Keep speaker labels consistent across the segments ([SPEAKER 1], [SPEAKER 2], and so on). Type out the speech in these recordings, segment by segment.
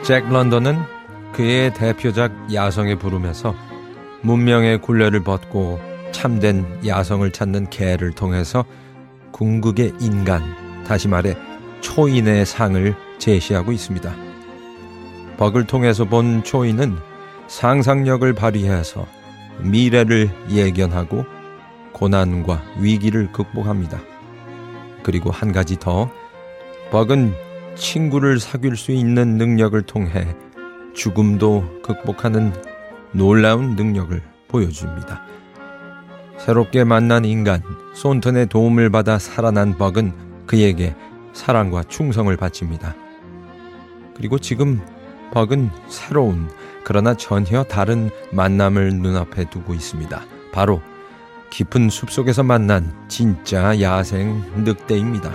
[SPEAKER 1] 잭 런던은 그의 대표작 야성의 부름에서 문명의 굴레를 벗고 참된 야성을 찾는 개를 통해서 궁극의 인간, 다시 말해 초인의 상을 제시하고 있습니다. 벅을 통해서 본 초인은 상상력을 발휘해서 미래를 예견하고 고난과 위기를 극복합니다. 그리고 한 가지 더, 벅은 친구를 사귈 수 있는 능력을 통해 죽음도 극복하는 놀라운 능력을 보여줍니다. 새롭게 만난 인간 손턴의 도움을 받아 살아난 벅은 그에게 사랑과 충성을 바칩니다. 그리고 지금 벅은 새로운, 그러나 전혀 다른 만남을 눈앞에 두고 있습니다. 바로 깊은 숲속에서 만난 진짜 야생 늑대입니다.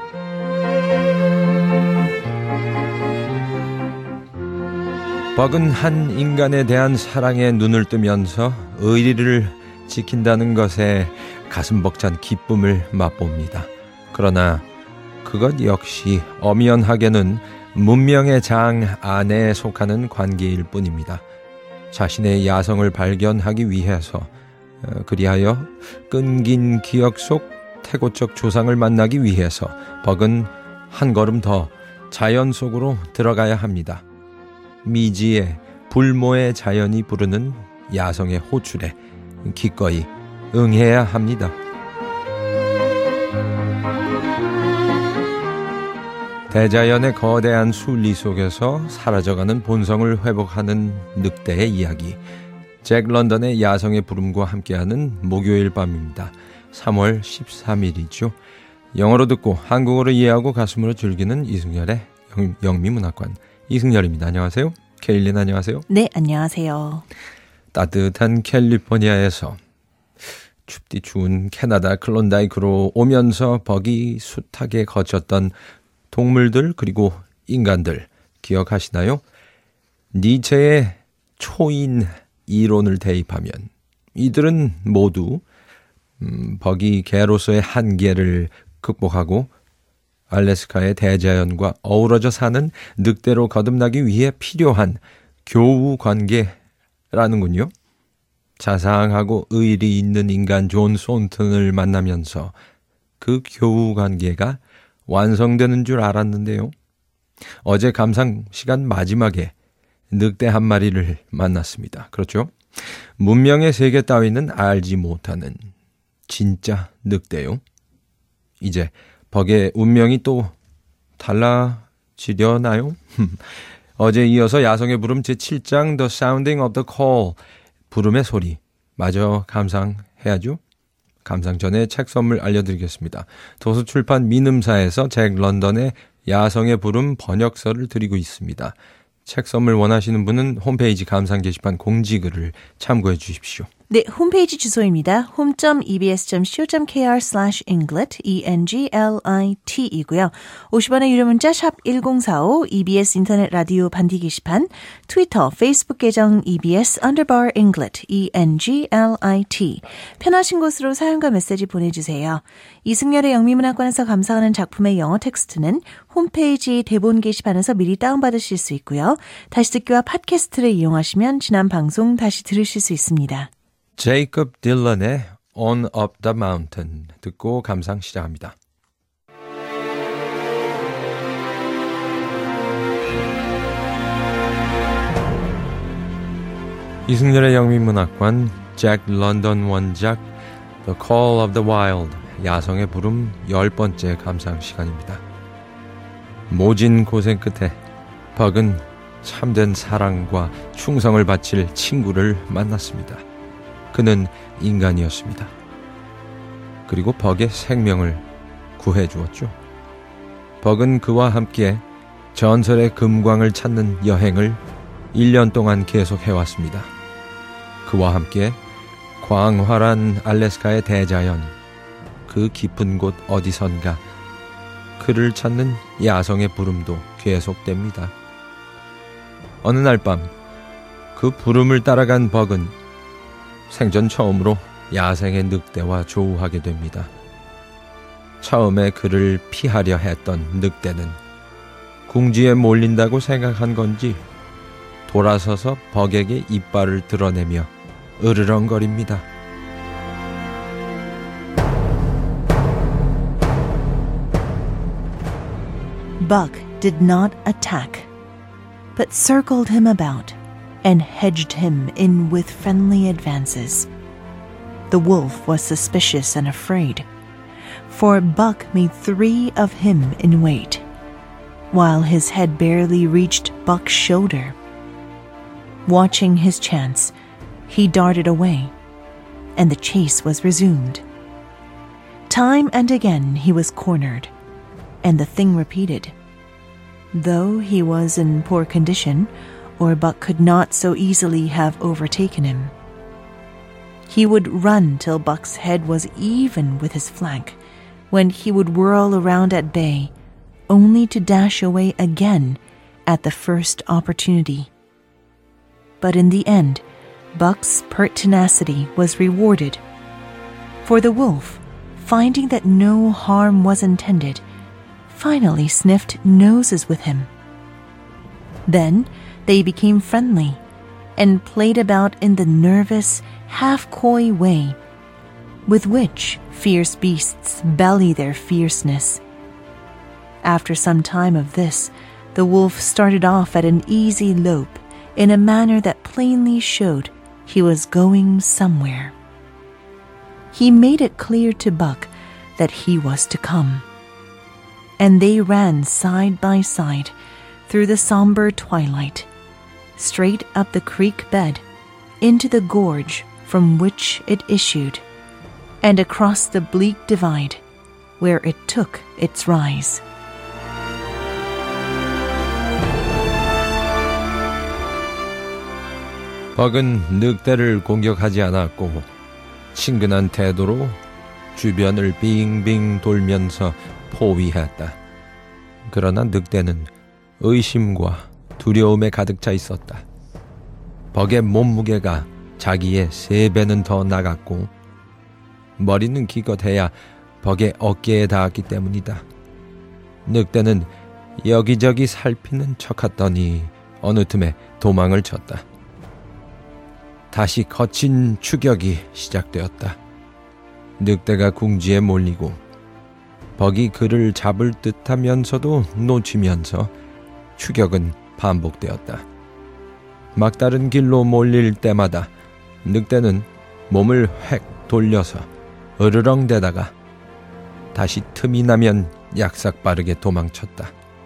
[SPEAKER 1] 벅은 한 인간에 대한 사랑에 눈을 뜨면서 의리를 지킨다는 것에 가슴 벅찬 기쁨을 맛봅니다. 그러나 그것 역시 엄연하게는 문명의 장 안에 속하는 관계일 뿐입니다. 자신의 야성을 발견하기 위해서, 그리하여 끈긴 기억 속 태고적 조상을 만나기 위해서 벅은 한 걸음 더 자연 속으로 들어가야 합니다. 미지의 불모의 자연이 부르는 야성의 호출에 기꺼이 응해야 합니다. 대자연의 거대한 순리 속에서 사라져가는 본성을 회복하는 늑대의 이야기, 잭 런던의 야성의 부름과 함께하는 목요일 밤입니다. 3월 13일이죠. 영어로 듣고 한국어로 이해하고 가슴으로 즐기는 이승열의 영미문학관, 이승열입니다. 안녕하세요. 케일린 안녕하세요.
[SPEAKER 2] 네, 안녕하세요.
[SPEAKER 1] 따뜻한 캘리포니아에서 춥디 추운 캐나다 클론다이크로 오면서 벅이 숱하게 거쳤던 동물들 그리고 인간들 기억하시나요? 니체의 초인 이론을 대입하면 이들은 모두 벅이 개로서의 한계를 극복하고 알래스카의 대자연과 어우러져 사는 늑대로 거듭나기 위해 필요한 교우 관계라는군요. 자상하고 의리 있는 인간 존 손턴을 만나면서 그 교우 관계가 완성되는 줄 알았는데요. 어제 감상 시간 마지막에 늑대 한 마리를 만났습니다. 그렇죠? 문명의 세계 따위는 알지 못하는 진짜 늑대요. 이제 벅의 운명이 또 달라지려나요? 어제 이어서 야성의 부름 제7장 The Sounding of the Call, 부름의 소리 마저 감상해야죠. 감상 전에 책 선물 알려드리겠습니다. 도서출판 민음사에서 잭 런던의 야성의 부름 번역서를 드리고 있습니다. 책 선물 원하시는 분은 홈페이지 감상 게시판 공지글을 참고해 주십시오.
[SPEAKER 2] 네, 홈페이지 주소입니다. home.ebs.co.kr/englit, ENGLIT 이고요. 50원의 유료 문자 샵 1045, EBS 인터넷 라디오 반디 게시판, 트위터, 페이스북 계정 EBS_Englit, ENGLIT. 편하신 곳으로 사연과 메시지 보내주세요. 이승열의 영미문학관에서 감상하는 작품의 영어 텍스트는 홈페이지 대본 게시판에서 미리 다운받으실 수 있고요. 다시 듣기와 팟캐스트를 이용하시면 지난 방송 다시 들으실 수 있습니다.
[SPEAKER 1] 제이콥 딜런의 On Up the Mountain 듣고 감상 시작합니다. 이승열의 영미문학관, 잭 런던 원작 The Call of the Wild, 야성의 부름 10번째 감상 시간입니다. 모진 고생 끝에 벅은 참된 사랑과 충성을 바칠 친구를 만났습니다. 그는 인간이었습니다. 그리고 벅의 생명을 구해주었죠. 벅은 그와 함께 전설의 금광을 찾는 여행을 1년 동안 계속해왔습니다. 그와 함께 광활한 알래스카의 대자연, 그 깊은 곳 어디선가 그를 찾는 야성의 부름도 계속됩니다. 어느 날 밤 그 부름을 따라간 벅은 생전 처음으로 야생의 늑대와 조우하게 됩니다. 처음에 그를 피하려 했던 늑대는 궁지에 몰린다고 생각한 건지 돌아서서 벅에게 이빨을 드러내며 으르렁거립니다.
[SPEAKER 2] Buck did not attack, but circled him about and hedged him in with friendly advances. The wolf was suspicious and afraid, for Buck made 3 of him in weight, while his head barely reached Buck's shoulder. Watching his chance, he darted away, and the chase was resumed. Time and again he was cornered, and the thing repeated. Though he was in poor condition, or Buck could not so easily have overtaken him. He would run till Buck's head was even with his flank, when he would whirl around at bay, only to dash away again at the first opportunity. But in the end, Buck's pertinacity was rewarded, for the wolf, finding that no harm was intended, finally sniffed noses with him. Then they became friendly and played about in the nervous, half-coy way with which fierce beasts belly their fierceness. After some time of this, the wolf started off at an easy lope in a manner that plainly showed he was going somewhere. He made it clear to Buck that he was to come, and they ran side by side through the somber twilight, straight up the creek bed into the gorge from which it issued, and across the bleak divide where it took its rise.
[SPEAKER 1] 벅은 늑대를 공격하지 않았고 친근한 태도로 주변을 빙빙 돌면서 포위했다. 그러나 늑대는 의심과 두려움에 가득 차 있었다. 벅의 몸무게가 자기의 3배는 더 나갔고 머리는 기껏해야 벅의 어깨에 닿았기 때문이다. 늑대는 여기저기 살피는 척하더니 어느 틈에 도망을 쳤다. 다시 거친 추격이 시작되었다. 늑대가 궁지에 몰리고 벅이 그를 잡을 듯하면서도 놓치면서 추격은 반복되었다. 막다른 길로 몰릴 때마다 늑대는 몸을 획 돌려서 으르렁대다가 다시 틈이 나면 약삭빠르게 도망쳤다.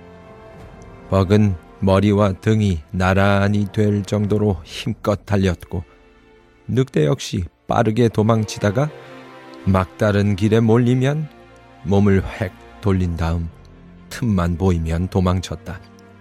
[SPEAKER 1] 벅은 머리와 등이 나란히 될 정도로 힘껏 달렸고 늑대 역시 빠르게 도망치다가 막다른 길에 몰리면 몸을 획 돌린 다음 틈만 보이면 도망쳤다.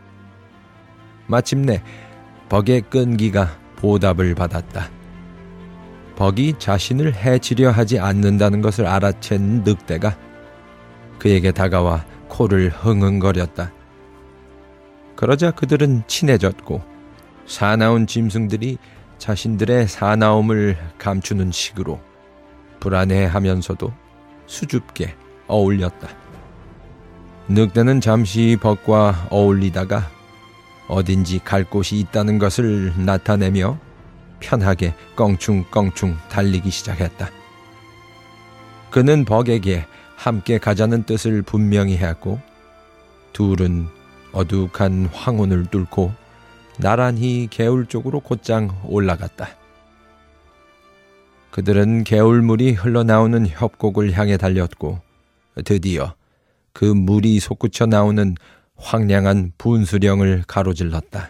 [SPEAKER 1] 마침내 벅의 끈기가 보답을 받았다. 벅이 자신을 해치려 하지 않는다는 것을 알아챈 늑대가 그에게 다가와 코를 흥흥거렸다. 그러자 그들은 친해졌고 사나운 짐승들이 자신들의 사나움을 감추는 식으로 불안해하면서도 수줍게 어울렸다. 늑대는 잠시 벅과 어울리다가 어딘지 갈 곳이 있다는 것을 나타내며 편하게 껑충껑충 달리기 시작했다. 그는 벅에게 함께 가자는 뜻을 분명히 했고 둘은 어둑한 황혼을 뚫고 나란히 개울 쪽으로 곧장 올라갔다. 그들은 개울물이 흘러나오는 협곡을 향해 달렸고 드디어 그 물이 솟구쳐 나오는 황량한 분수령을 가로질렀다.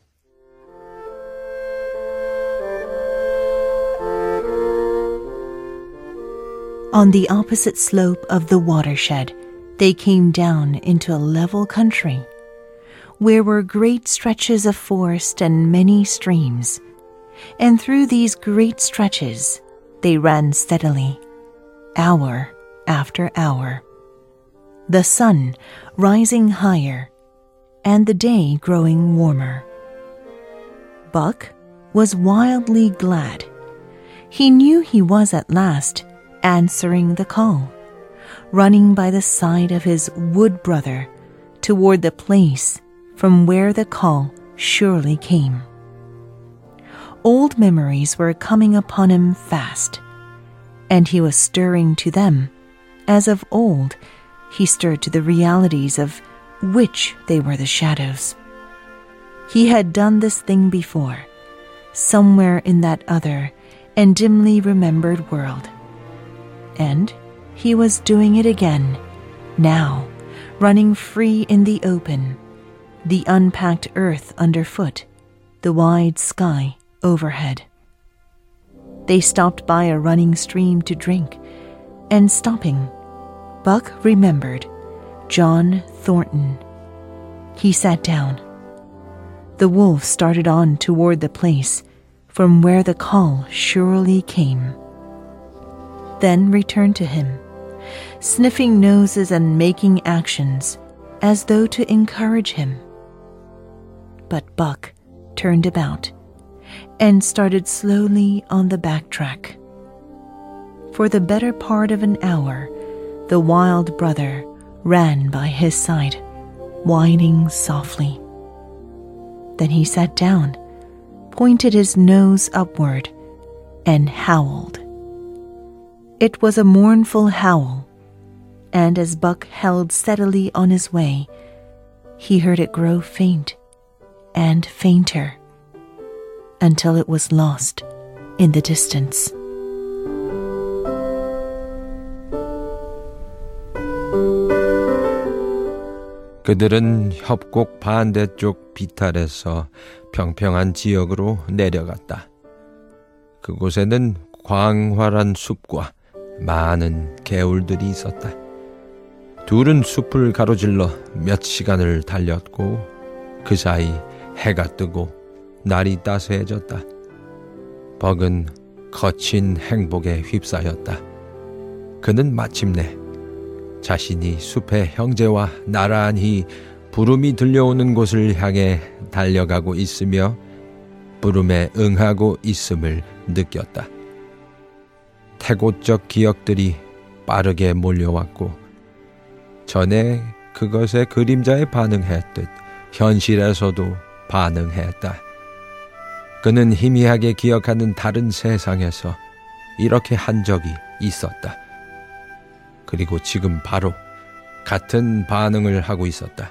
[SPEAKER 2] On the opposite slope of the watershed, they came down into a level country, where were great stretches of forest and many streams, and through these great stretches they ran steadily, hour after hour, the sun rising higher and the day growing warmer. Buck was wildly glad. He knew he was at last answering the call, running by the side of his wood brother toward the place from where the call surely came. Old memories were coming upon him fast, and he was stirring to them, as of old he stirred to the realities of which they were the shadows. He had done this thing before, somewhere in that other and dimly remembered world. And he was doing it again, now, running free in the open, the unpacked earth underfoot, the wide sky overhead. They stopped by a running stream to drink, and stopping, Buck remembered John Thornton. He sat down. The wolf started on toward the place from where the call surely came, then returned to him, sniffing noses and making actions as though to encourage him. But Buck turned about and started slowly on the back track. For the better part of an hour, the wild brother ran by his side, whining softly. Then he sat down, pointed his nose upward, and howled. It was a mournful howl, and as Buck held steadily on his way, he heard it grow faint and fainter until it was lost in the distance.
[SPEAKER 1] 그들은 협곡 반대쪽 비탈에서 평평한 지역으로 내려갔다. 그곳에는 광활한 숲과 많은 개울들이 있었다. 둘은 숲을 가로질러 몇 시간을 달렸고 그 사이 해가 뜨고 날이 따스해졌다. 벅은 거친 행복에 휩싸였다. 그는 마침내 자신이 숲의 형제와 나란히 부름이 들려오는 곳을 향해 달려가고 있으며 부름에 응하고 있음을 느꼈다. 태고적 기억들이 빠르게 몰려왔고 전에 그것의 그림자에 반응했듯 현실에서도 반응했다. 그는 희미하게 기억하는 다른 세상에서 이렇게 한 적이 있었다. 그리고 지금 바로 같은 반응을 하고 있었다.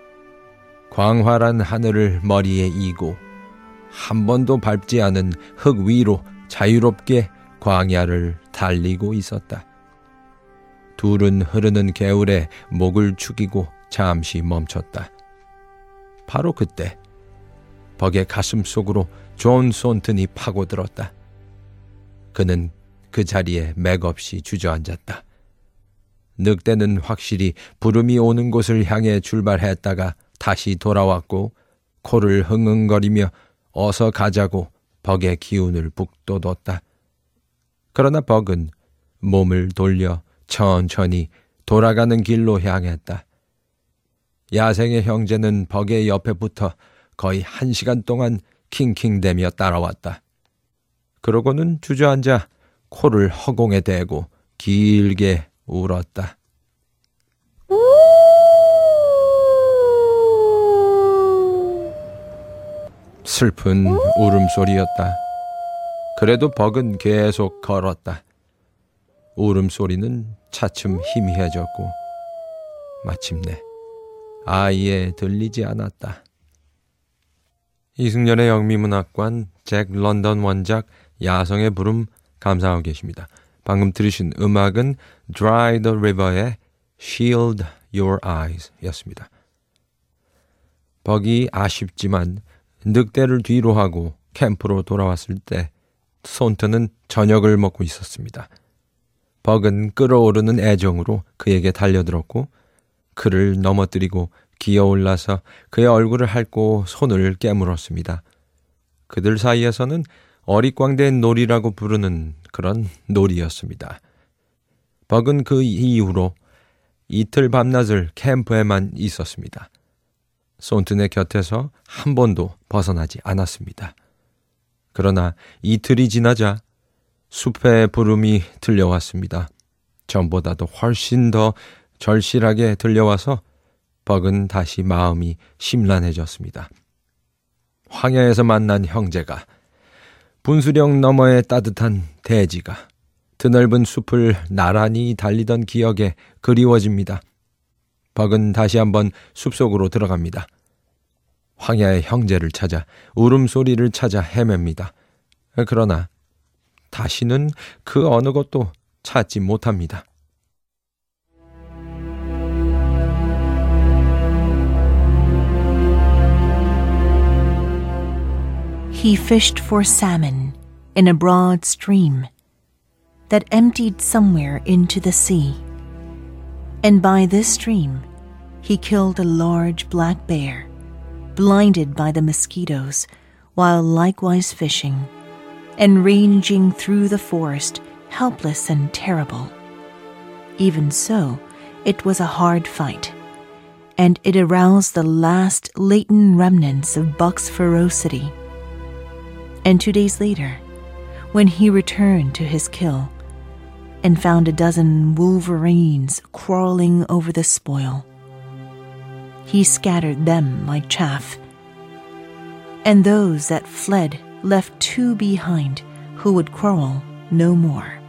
[SPEAKER 1] 광활한 하늘을 머리에 이고 한 번도 밟지 않은 흙 위로 자유롭게 광야를 달리고 있었다. 둘은 흐르는 개울에 목을 축이고 잠시 멈췄다. 바로 그때 벅의 가슴 속으로 존 손튼이 파고들었다. 그는 그 자리에 맥없이 주저앉았다. 늑대는 확실히 부름이 오는 곳을 향해 출발했다가 다시 돌아왔고 코를 흥흥거리며 어서 가자고 벅의 기운을 북돋웠다. 그러나 벅은 몸을 돌려 천천히 돌아가는 길로 향했다. 야생의 형제는 벅의 옆에 붙어 거의 1시간 동안 킹킹대며 따라왔다. 그러고는 주저앉아 코를 허공에 대고 길게 울었다. 슬픈 울음소리였다. 그래도 벅은 계속 걸었다. 울음소리는 차츰 희미해졌고 마침내 아예 들리지 않았다. 이승열의 영미문학관 잭 런던 원작 야성의 부름 감상하고 계십니다. 방금 들으신 음악은 Dry the River의 Shield Your Eyes 였습니다. 벅이 아쉽지만 늑대를 뒤로 하고 캠프로 돌아왔을 때 손트는 저녁을 먹고 있었습니다. 벅은 끓어오르는 애정으로 그에게 달려들었고 그를 넘어뜨리고 기어올라서 그의 얼굴을 핥고 손을 깨물었습니다. 그들 사이에서는 어릿광대의 놀이라고 부르는 그런 놀이였습니다. 벅은 그 이후로 이틀 밤낮을 캠프에만 있었습니다. 손튼의 곁에서 한 번도 벗어나지 않았습니다. 그러나 이틀이 지나자 숲의 부름이 들려왔습니다. 전보다도 훨씬 더 절실하게 들려와서 벅은 다시 마음이 심란해졌습니다. 황야에서 만난 형제가, 분수령 너머의 따뜻한 대지가, 드넓은 숲을 나란히 달리던 기억에 그리워집니다. 벅은 다시 한번 숲속으로 들어갑니다. 황야의 형제를 찾아 울음소리를 찾아 헤맵니다. 그러나 다시는 그 어느 것도 찾지 못합니다.
[SPEAKER 2] He fished for salmon in a broad stream that emptied somewhere into the sea. And by this stream, he killed a large black bear, blinded by the mosquitoes, while likewise fishing, and ranging through the forest, helpless and terrible. Even so, it was a hard fight, and it aroused the last latent remnants of Buck's ferocity. And 2 days later, when he returned to his kill and found a dozen wolverines crawling over the spoil, he scattered them like chaff, and those that fled left 2 behind who would quarrel no more.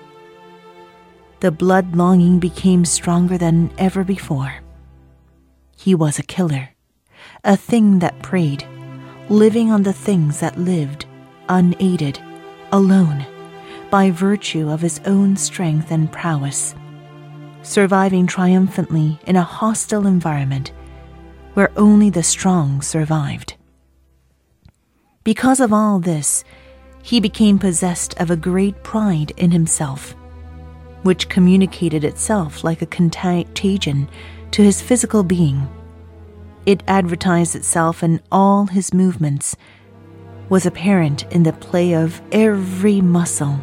[SPEAKER 2] The blood longing became stronger than ever before. He was a killer, a thing that preyed, living on the things that lived, unaided, alone, by virtue of his own strength and prowess, surviving triumphantly in a hostile environment where only the strong survived. Because of all this, he became possessed of a great pride in himself, which communicated itself like a contagion to his physical being. It advertised itself in all his movements, was apparent in the play of every muscle,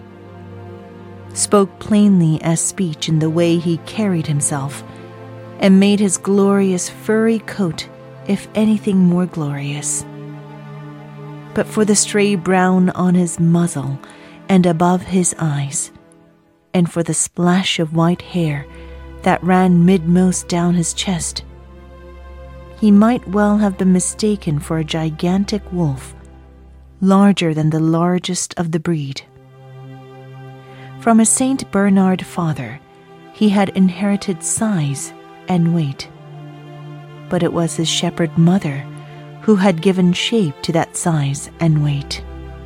[SPEAKER 2] spoke plainly as speech in the way he carried himself, and made his glorious furry coat, if anything, more glorious. But for the stray brown on his muzzle and above his eyes, and for the splash of white hair that ran midmost down his chest, he might well have been mistaken for a gigantic wolf, larger than the largest of the breed. From his Saint Bernard father, he had inherited size and weight, but it was his shepherd mother who had given shape to that size and weight.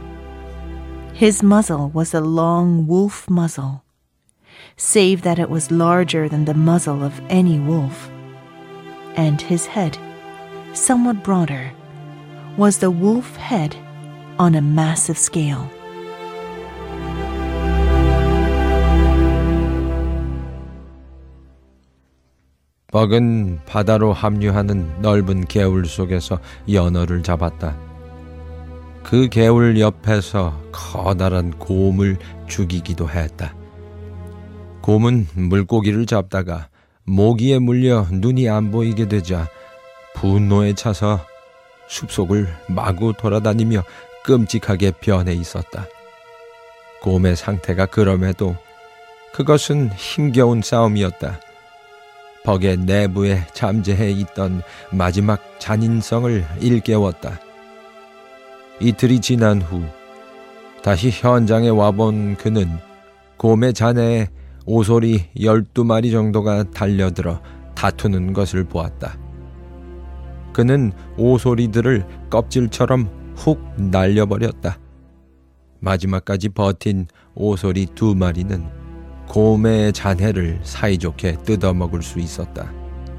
[SPEAKER 2] His muzzle was a long wolf muzzle, save that it was larger than the muzzle of any wolf, and his head, somewhat broader, was the wolf head on a massive scale.
[SPEAKER 1] 벅은 바다로 합류하는 넓은 개울 속에서 연어를 잡았다. 그 개울 옆에서 커다란 곰을 죽이기도 했다. 곰은 물고기를 잡다가 모기에 물려 눈이 안 보이게 되자 분노에 차서 숲속을 마구 돌아다니며 끔찍하게 변해 있었다. 곰의 상태가 그럼에도 그것은 힘겨운 싸움이었다. 벅의 내부에 잠재해 있던 마지막 잔인성을 일깨웠다. 이틀이 지난 후 다시 현장에 와본 그는 곰의 잔해에 오소리 12마리 정도가 달려들어 다투는 것을 보았다. 그는 오소리들을 껍질처럼 훅 날려버렸다. 마지막까지 버틴 오소리 2마리는 곰의 잔해를 사이좋게 뜯어먹을 수 있었다.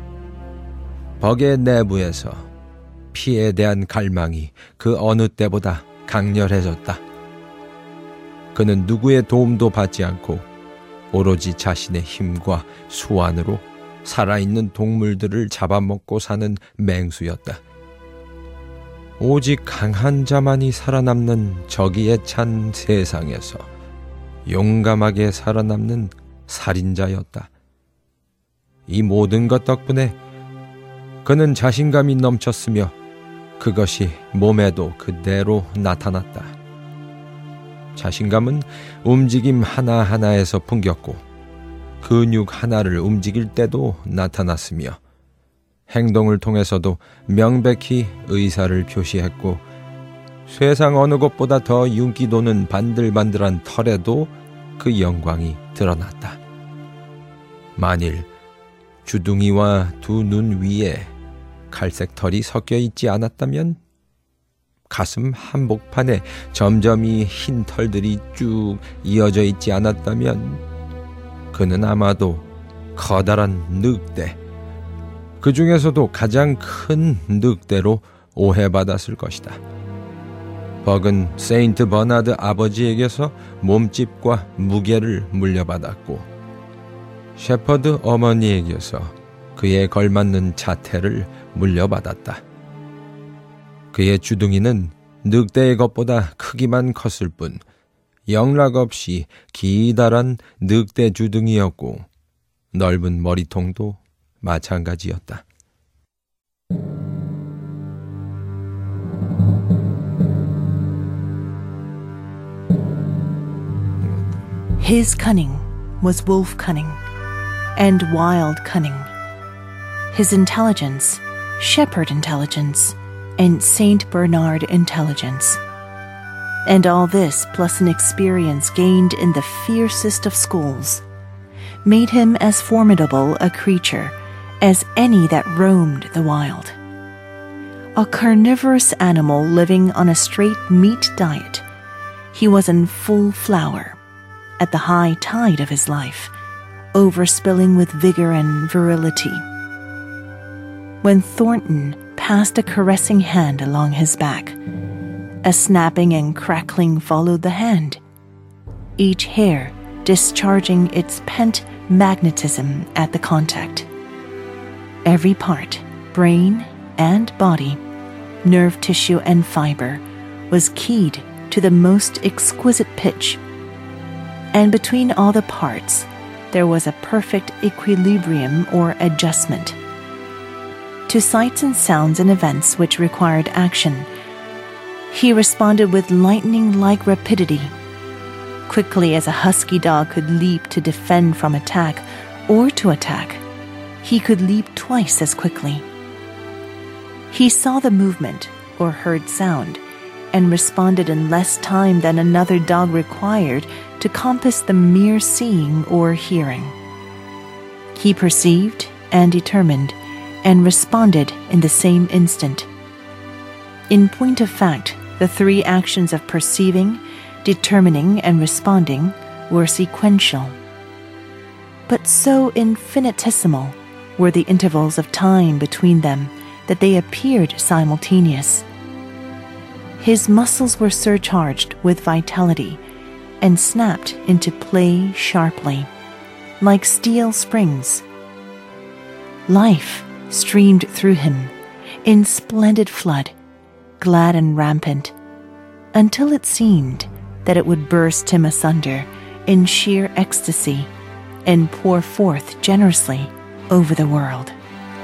[SPEAKER 1] 벅의 내부에서 피에 대한 갈망이 그 어느 때보다 강렬해졌다. 그는 누구의 도움도 받지 않고 오로지 자신의 힘과 수완으로 살아있는 동물들을 잡아먹고 사는 맹수였다. 오직 강한 자만이 살아남는 저기에 찬 세상에서 용감하게 살아남는 살인자였다. 이 모든 것 덕분에 그는 자신감이 넘쳤으며 그것이 몸에도 그대로 나타났다. 자신감은 움직임 하나하나에서 풍겼고 근육 하나를 움직일 때도 나타났으며 행동을 통해서도 명백히 의사를 표시했고 세상 어느 곳보다 더 윤기 도는 반들반들한 털에도 그 영광이 드러났다. 만일 주둥이와 두 눈 위에 갈색 털이 섞여 있지 않았다면, 가슴 한복판에 점점이 흰 털들이 쭉 이어져 있지 않았다면 그는 아마도 커다란 늑대, 그 중에서도 가장 큰 늑대로 오해받았을 것이다. 벅은 세인트 버나드 아버지에게서 몸집과 무게를 물려받았고 셰퍼드 어머니에게서 그에 걸맞는 자태를 물려받았다. 그의 주둥이는 늑대의 것보다 크기만 컸을 뿐 영락없이 기다란 늑대 주둥이였고 넓은 머리통도 마찬가지였다.
[SPEAKER 2] His cunning was wolf cunning and wild cunning. His intelligence, shepherd intelligence, and Saint Bernard intelligence. And all this, plus an experience gained in the fiercest of schools, made him as formidable a creature as any that roamed the wild. A carnivorous animal living on a straight meat diet, he was in full flower, at the high tide of his life, overspilling with vigor and virility. When Thornton passed a caressing hand along his back, a snapping and crackling followed the hand, each hair discharging its pent magnetism at the contact. Every part, brain and body, nerve tissue and fiber, was keyed to the most exquisite pitch. And between all the parts, there was a perfect equilibrium or adjustment. To sights and sounds and events which required action, he responded with lightning-like rapidity. Quickly as a husky dog could leap to defend from attack or to attack, he could leap twice as quickly. He saw the movement or heard sound and responded in less time than another dog required to compass the mere seeing or hearing. He perceived and determined and responded in the same instant. In point of fact, the three actions of perceiving, determining, and responding were sequential. But so infinitesimal were the intervals of time between them that they appeared simultaneous. His muscles were surcharged with vitality and snapped into play sharply, like steel springs. Life streamed through him in splendid flood, glad and rampant, until it seemed that it would burst him asunder in sheer ecstasy and pour forth generously over the world.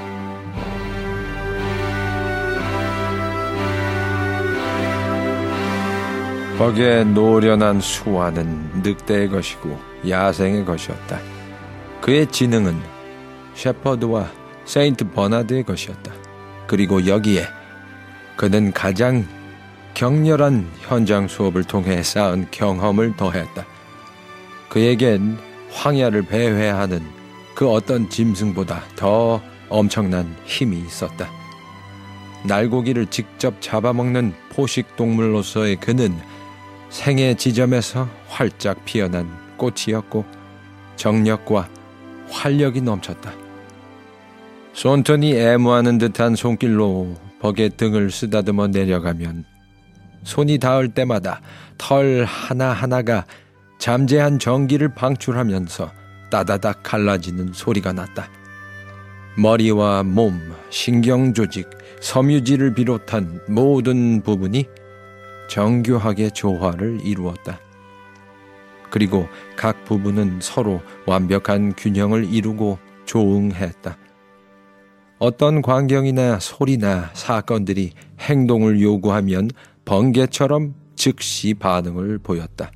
[SPEAKER 1] 벅의 노련한 수완은 늑대의 것이고 야생의 것이었다. 그의 지능은 셰퍼드와 세인트 버나드의 것이었다. 그리고 여기에 그는 가장 격렬한 현장 수업을 통해 쌓은 경험을 더했다. 그에겐 황야를 배회하는 그 어떤 짐승보다 더 엄청난 힘이 있었다. 날고기를 직접 잡아먹는 포식동물로서의 그는 생의 지점에서 활짝 피어난 꽃이었고 정력과 활력이 넘쳤다. 손턴이 애무하는 듯한 손길로 벅의 등을 쓰다듬어 내려가면 손이 닿을 때마다 털 하나하나가 잠재한 전기를 방출하면서 따다닥 갈라지는 소리가 났다. 머리와 몸, 신경조직, 섬유질을 비롯한 모든 부분이 정교하게 조화를 이루었다. 그리고 각 부분은 서로 완벽한 균형을 이루고 조응했다. 어떤 광경이나 소리나 사건들이 행동을 요구하면 번개처럼 즉시 반응을 보였다.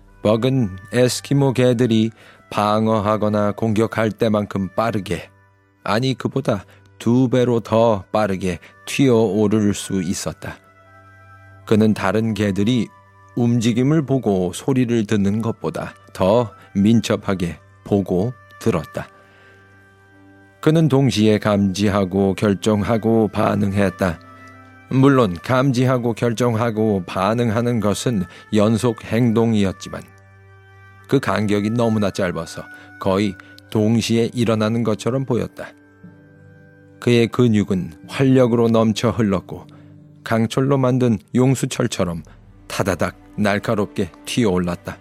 [SPEAKER 1] 벅은 에스키모 개들이 방어하거나 공격할 때만큼 빠르게 아니 그보다 2배로 더 빠르게 튀어오를 수 있었다. 그는 다른 개들이 움직임을 보고 소리를 듣는 것보다 더 민첩하게 보고 들었다. 그는 동시에 감지하고 결정하고 반응했다. 물론 감지하고 결정하고 반응하는 것은 연속 행동이었지만 그 간격이 너무나 짧아서 거의 동시에 일어나는 것처럼 보였다. 그의 근육은 활력으로 넘쳐 흘렀고 강철로 만든 용수철처럼 타다닥 날카롭게 튀어올랐다.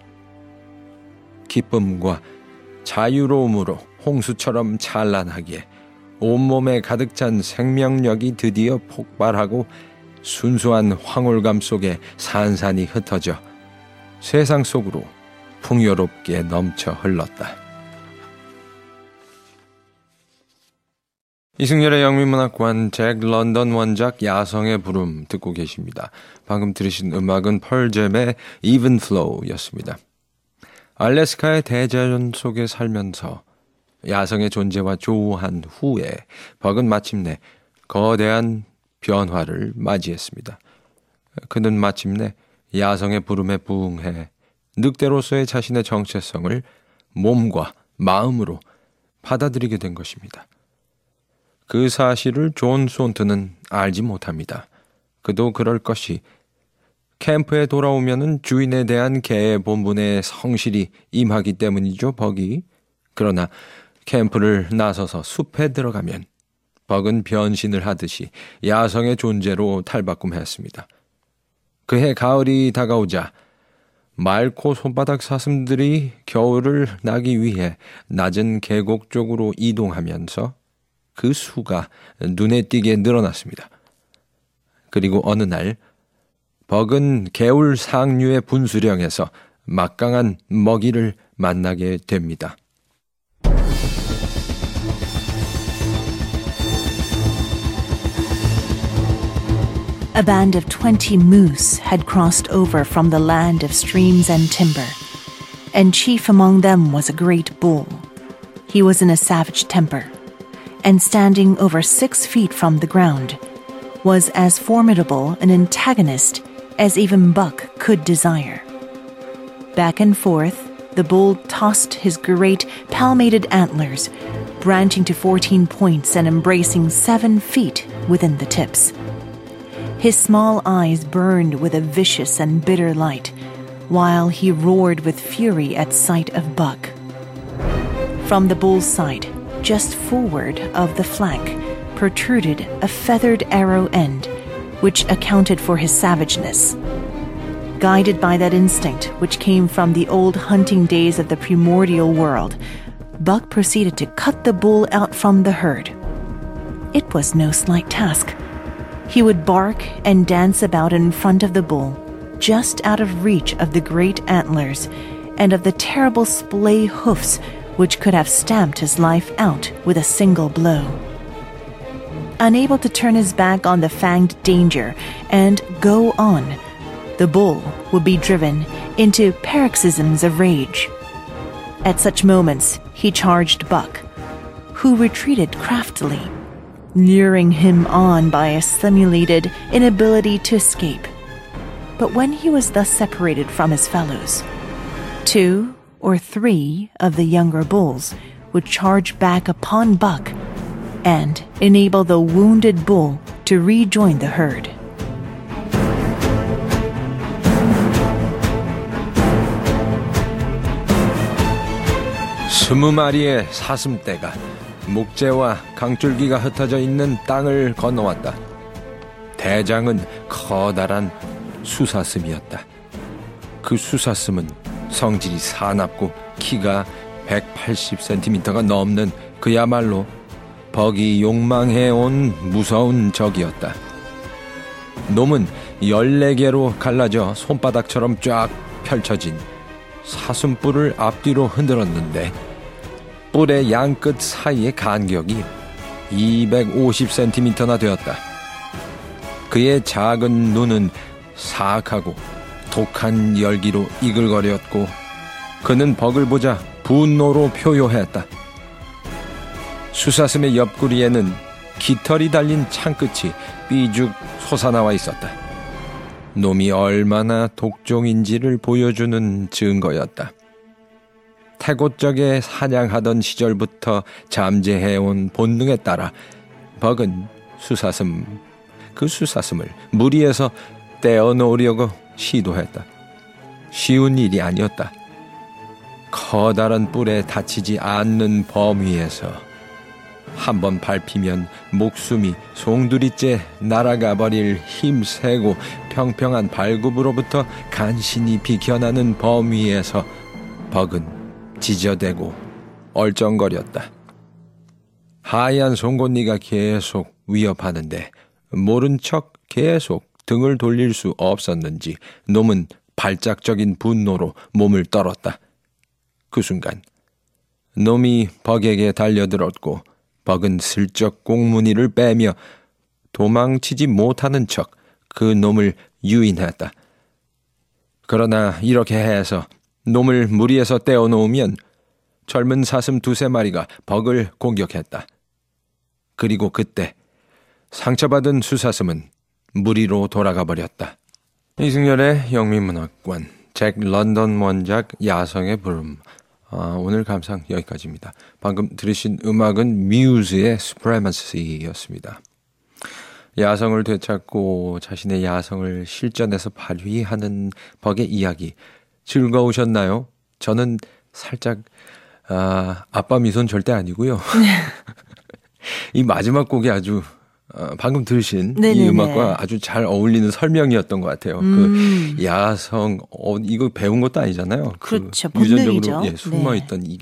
[SPEAKER 1] 기쁨과 자유로움으로 홍수처럼 찬란하기에 온몸에 가득 찬 생명력이 드디어 폭발하고 순수한 황홀감 속에 산산이 흩어져 세상 속으로 풍요롭게 넘쳐 흘렀다. 이승열의 영미문학관 잭 런던 원작 야성의 부름 듣고 계십니다. 방금 들으신 음악은 펄잼의 Even Flow였습니다. 알래스카의 대자연 속에 살면서 야성의 존재와 조우한 후에 벅은 마침내 거대한 변화를 맞이했습니다. 그는 마침내 야성의 부름에 부응해 늑대로서의 자신의 정체성을 몸과 마음으로 받아들이게 된 것입니다. 그 사실을 존 손트는 알지 못합니다. 그도 그럴 것이 캠프에 돌아오면은 주인에 대한 개의 본분에 성실히 임하기 때문이죠, 벅이. 그러나 캠프를 나서서 숲에 들어가면 벅은 변신을 하듯이 야성의 존재로 탈바꿈했습니다. 그해 가을이 다가오자 맑고 손바닥 사슴들이 겨울을 나기 위해 낮은 계곡 쪽으로 이동하면서 그 수가 눈에 띄게 늘어났습니다. 그리고 어느 날 벅은 개울 상류의 분수령에서 막강한 먹이를 만나게 됩니다.
[SPEAKER 2] A band of 20 moose had crossed over from the land of streams and timber, and chief among them was a great bull. He was in a savage temper, and standing over 6 feet from the ground, was as formidable an antagonist as even Buck could desire. Back and forth, the bull tossed his great palmated antlers, branching to 14 points and embracing 7 feet within the tips. His small eyes burned with a vicious and bitter light, while he roared with fury at sight of Buck. From the bull's side, just forward of the flank, protruded a feathered arrow end, which accounted for his savageness. Guided by that instinct which came from the old hunting days of the primordial world, Buck proceeded to cut the bull out from the herd. It was no slight task. He would bark and dance about in front of the bull, just out of reach of the great antlers and of the terrible splay hoofs which could have stamped his life out with a single blow. Unable to turn his back on the fanged danger and go on, the bull would be driven into paroxysms of rage. At such moments, he charged Buck, who retreated craftily, luring him on by a simulated inability to escape. But when he was thus separated from his fellows, 2 or 3 of the younger bulls would charge back upon Buck and enable the wounded bull to rejoin the herd.
[SPEAKER 1] 스무 마리의 사슴떼가 목재와 강줄기가 흩어져 있는 땅을 건너왔다. 대장은 커다란 수사슴이었다. 그 수사슴은 성질이 사납고 키가 180cm가 넘는 그야말로 벅이 욕망해온 무서운 적이었다. 놈은 14개로 갈라져 손바닥처럼 쫙 펼쳐진 사슴뿔을 앞뒤로 흔들었는데 뿔의 양끝 사이의 간격이 250cm나 되었다. 그의 작은 눈은 사악하고 독한 열기로 이글거렸고 그는 벅을 보자 분노로 표효했다. 수사슴의 옆구리에는 깃털이 달린 창끝이 삐죽 솟아나와 있었다. 놈이 얼마나 독종인지를 보여주는 증거였다. 태고적에 사냥하던 시절부터 잠재해온 본능에 따라 벅은 그 수사슴을 무리해서 떼어놓으려고 시도했다. 쉬운 일이 아니었다. 커다란 뿔에 다치지 않는 범위에서 한번 밟히면 목숨이 송두리째 날아가 버릴 힘세고 평평한 발굽으로부터 간신히 비켜나는 범위에서 벅은 지저대고 얼쩡거렸다. 하얀 송곳니가 계속 위협하는데 모른 척 계속 등을 돌릴 수 없었는지 놈은 발작적인 분노로 몸을 떨었다. 그 순간 놈이 벅에게 달려들었고 벅은 슬쩍 꽁무니를 빼며 도망치지 못하는 척 그 놈을 유인했다. 그러나 이렇게 해서 놈을 무리해서 떼어놓으면 젊은 사슴 2-3마리가 벅을 공격했다. 그리고 그때 상처받은 수사슴은 무리로 돌아가 버렸다. 이승열의 영미문학관, 잭 런던 원작 야성의 부름. 오늘 감상 여기까지입니다. 방금 들으신 음악은 뮤즈의 Supremacy였습니다. 야성을 되찾고 자신의 야성을 실전에서 발휘하는 벅의 이야기 즐거우셨나요? 저는 살짝 아빠 미소는 절대 아니고요. 이 마지막 곡이 아주 방금 들으신
[SPEAKER 2] 네네네.
[SPEAKER 1] 이 음악과 아주 잘 어울리는 설명이었던 것 같아요. 그 야성 이거 배운 것도 아니잖아요.
[SPEAKER 2] 그렇죠.
[SPEAKER 1] 그 유전적으로
[SPEAKER 2] 본능이죠.
[SPEAKER 1] 숨어있던 이게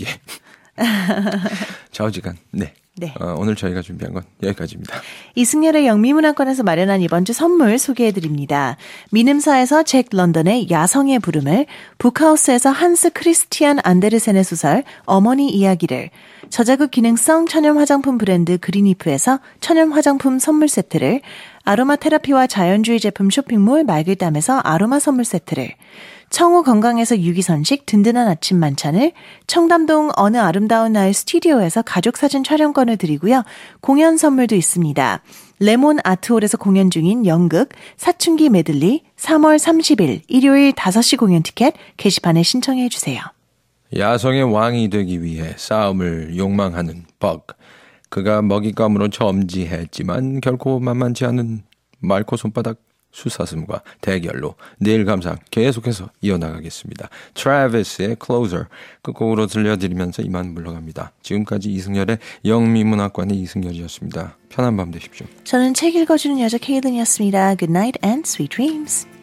[SPEAKER 1] 좌우지간. 네.
[SPEAKER 2] 네.
[SPEAKER 1] 오늘 저희가 준비한 건 여기까지입니다.
[SPEAKER 2] 이승열의 영미문학관에서 마련한 이번 주 선물 소개해드립니다. 미ንም사에서 잭 런던의 야성의 부름을, 북하우스에서 한스 크리스티안 안데르센의 소설 어머니 이야기를, 저자극 기능성 천연 화장품 브랜드 그린이프에서 천연 화장품 선물 세트를, 아로마 테라피와 자연주의 제품 쇼핑몰 말글담에서 아로마 선물 세트를, 청우 건강에서 유기선식 든든한 아침 만찬을, 청담동 어느 아름다운 날 스튜디오에서 가족사진 촬영권을 드리고요. 공연 선물도 있습니다. 레몬 아트홀에서 공연 중인 연극 사춘기 메들리 3월 30일 일요일 5시 공연 티켓 게시판에 신청해 주세요.
[SPEAKER 1] 야성의 왕이 되기 위해 싸움을 욕망하는 벅. 그가 먹잇감으로 점지했지만 결코 만만치 않은 맑고 손바닥 수사슴과 대결로 내일 감상 계속해서 이어나가겠습니다. 트래비스의 Closer 끝곡으로 들려드리면서 이만 물러갑니다. 지금까지 이승열의 영미문학관의 이승열이었습니다. 편한 밤 되십시오.
[SPEAKER 2] 저는 책 읽어주는 여자 케이든이었습니다. Good night and sweet dreams.